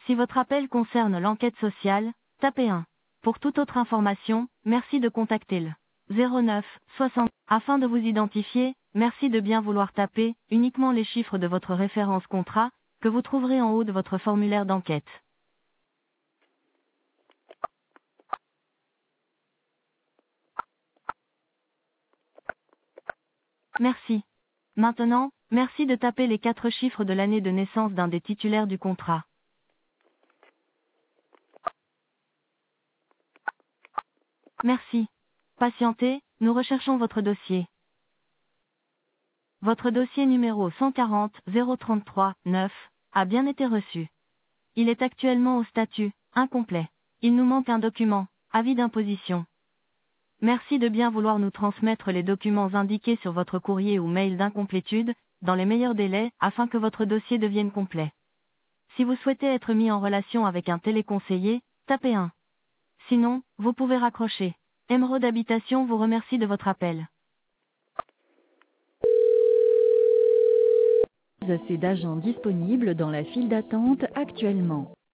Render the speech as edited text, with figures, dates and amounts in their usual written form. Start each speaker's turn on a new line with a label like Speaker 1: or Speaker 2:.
Speaker 1: Si votre appel concerne l'enquête sociale, tapez 1. Pour toute autre information, merci de contacter le 09 60. Afin de vous identifier, merci de bien vouloir taper uniquement les chiffres de votre référence contrat, que vous trouverez en haut de votre formulaire d'enquête. Merci. Maintenant, merci de taper les 4 chiffres de l'année de naissance d'un des titulaires du contrat. Merci. Patientez, nous recherchons votre dossier. Votre dossier numéro 140 033 9 a bien été reçu. Il est actuellement au statut incomplet. Il nous manque un document, avis d'imposition. Merci de bien vouloir nous transmettre les documents indiqués sur votre courrier ou mail d'incomplétude, dans les meilleurs délais, afin que votre dossier devienne complet. Si vous souhaitez être mis en relation avec un téléconseiller, tapez 1. Sinon, vous pouvez raccrocher. Émeraude Habitation vous remercie de votre appel.
Speaker 2: Assez d'agents disponibles dans la file d'attente actuellement.